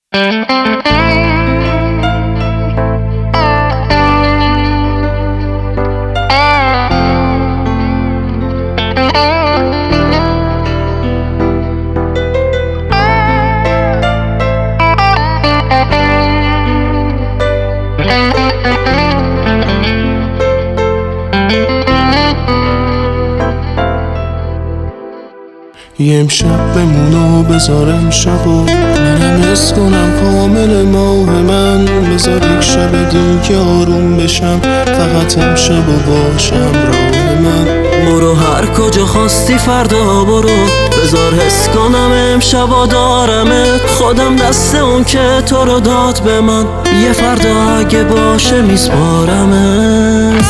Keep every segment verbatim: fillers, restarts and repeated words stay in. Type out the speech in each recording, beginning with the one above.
یه امشب بمون و بذار امشب و منم حس کنم کامل ماه من. بذار یک شب دیگه آروم بشم، فقط امشب و باشم راه من. برو هر کجا خواستی فردا برو، بذار حس کنم امشب و دارمت. خودم دست اون که تو رو داد به من، یه فردا اگه باشه میسپارمت.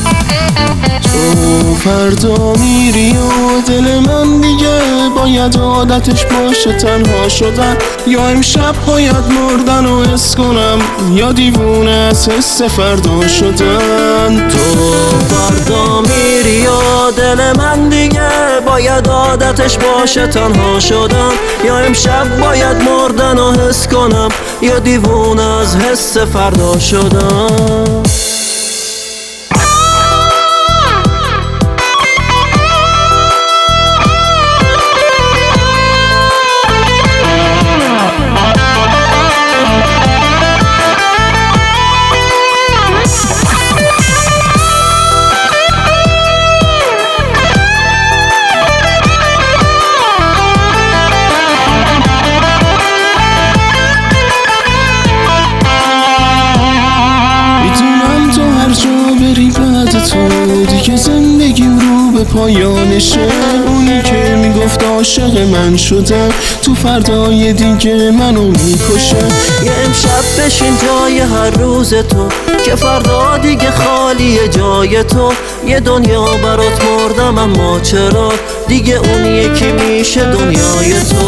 تو فردا میری و دل من دیگه باید عادتش باشه تنها شدن. یا امشب باید مردن و حس کنم، یا دیوونه از حس فردا شدن. تو فردا میری و دل من دیگه باید عادتش باشه تنها شدن. یا امشب باید مردن و حس کنم، یا دیوونه از حس فردا شدن. تو دیگه زندگیم رو به پایانشه. اونی که میگفت عاشق من شدم، تو فردای دیگه منو میکشه. یه امشب بشین جای هر روز تو، که فردا دیگه خالیه جای تو. یه دنیا برات مردم اما چرا دیگه اون یکی میشه دنیای تو.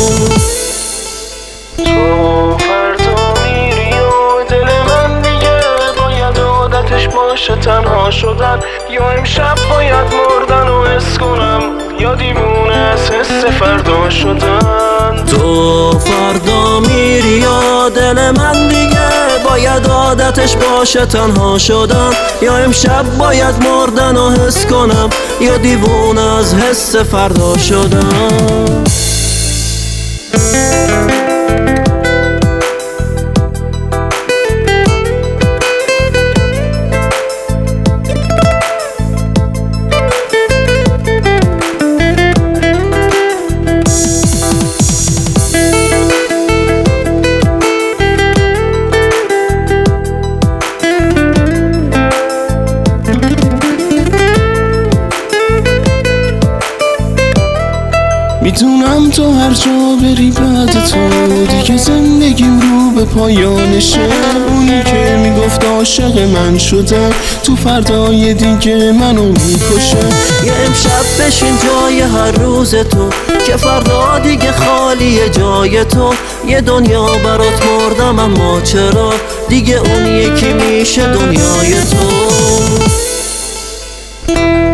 تو فردا میری و دل من دیگه باید عادتش باشه تنها شدن. یا امشب باید مردن و حس کنم، یا دیوونه از حس فردا شدن. تو فردا میری و دل من دیگه باید عادتش باشه تنها شدن. یا امشب باید مردن و حس کنم، یا دیوونه از حس فردا شدن. میدونم تو هر جا بری بعد تو دیگه زندگیم رو به پایانشه. اونی که میگفت عاشق من شدم، تو فردای دیگه منو میکشه. یه امشب بشین جای هر روز تو، که فردا دیگه خالیه جای تو. یه دنیا برات مردم اما چرا دیگه اون یکی میشه دنیای تو.